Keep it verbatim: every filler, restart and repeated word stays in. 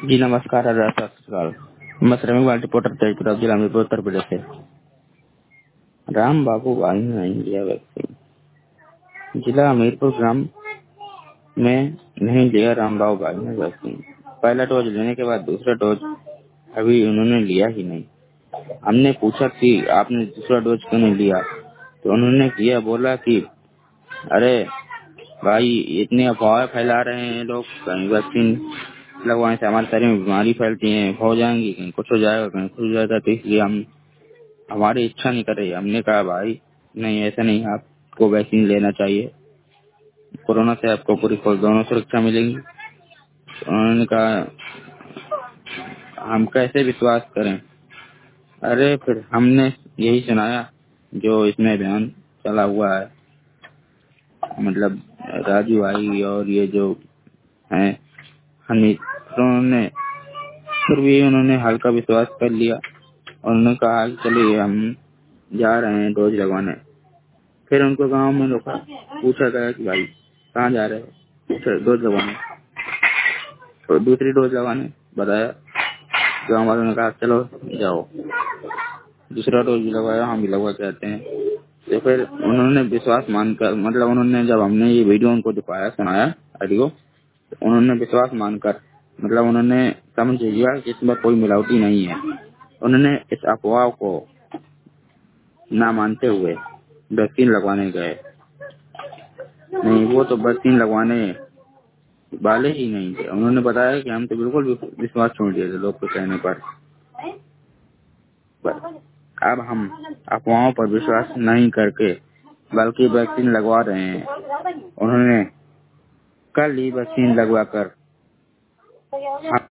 जी नमस्कार आदाब सत श्रीकाल। मैं श्रमिक वाल रिपोर्टर तेजपुर जिला हमीरपुर उत्तर प्रदेश से। राम बाबू भाई ने नहीं लिया वैक्सीन। जिला हमीरपुर ग्राम में नहीं लिया राम बाबू भाई ने वैक्सीन। पहला डोज लेने के बाद दूसरा डोज अभी उन्होंने लिया ही नहीं। हमने पूछा कि आपने दूसरा डोज क्यों नहीं लिया, तो उन्होंने किया बोला कि अरे भाई इतनी अफवाहें फैला रहे हैं लोग, कहीं वैक्सीन लगवाने से हमारे शरीर में बीमारी फैलती है, हो जाएंगी, कहीं कुछ हो जाएगा, कहीं कुछ हो जाएगा, तो इसलिए हम हमारी इच्छा नहीं कर रही। हमने कहा भाई नहीं, ऐसा नहीं, आपको वैक्सीन लेना चाहिए, कोरोना से आपको पूरी दोनों सुरक्षा मिलेगी। तो उन्होंने कहा हम कैसे विश्वास करें। अरे फिर हमने यही सुनाया जो इसमें बयान चला हुआ है, मतलब राजू भाई और ये जो है हमीद, तो उन्होंने फिर भी उन्होंने हल्का विश्वास कर लिया और उन्होंने कहा कि चलिए हम जा रहे हैं डोज लगवाने। फिर उनको गांव में रोका, पूछा गया कि भाई कहाँ जा रहे हो, पूछा डोज लगवाने, तो दूसरी डोज लगवाने बताया। गाँव वालों ने कहा चलो जाओ, दूसरा डोज भी लगवाया, हम भी लगवा के आते हैं। तो फिर उन्होंने विश्वास मानकर, मतलब उन्होंने जब हमने ये वीडियो उनको दिखाया, सुनाया ऑडियो, तो उन्होंने विश्वास मानकर, मतलब उन्होंने समझ लिया कि इसमें कोई मिलावटी नहीं है। उन्होंने इस अफवाह को ना मानते हुए वैक्सीन लगवाने गए। नहीं, वो तो वैक्सीन लगवाने वाले ही नहीं थे। उन्होंने बताया कि हम तो बिल्कुल भी विश्वास छोड़ दिए थे लोग के कहने पर। पर अब हम अफवाहों पर विश्वास नहीं करके बल्कि वैक्सीन लगवा रहे हैं। उन्होंने कल ही वैक्सीन लगवा कर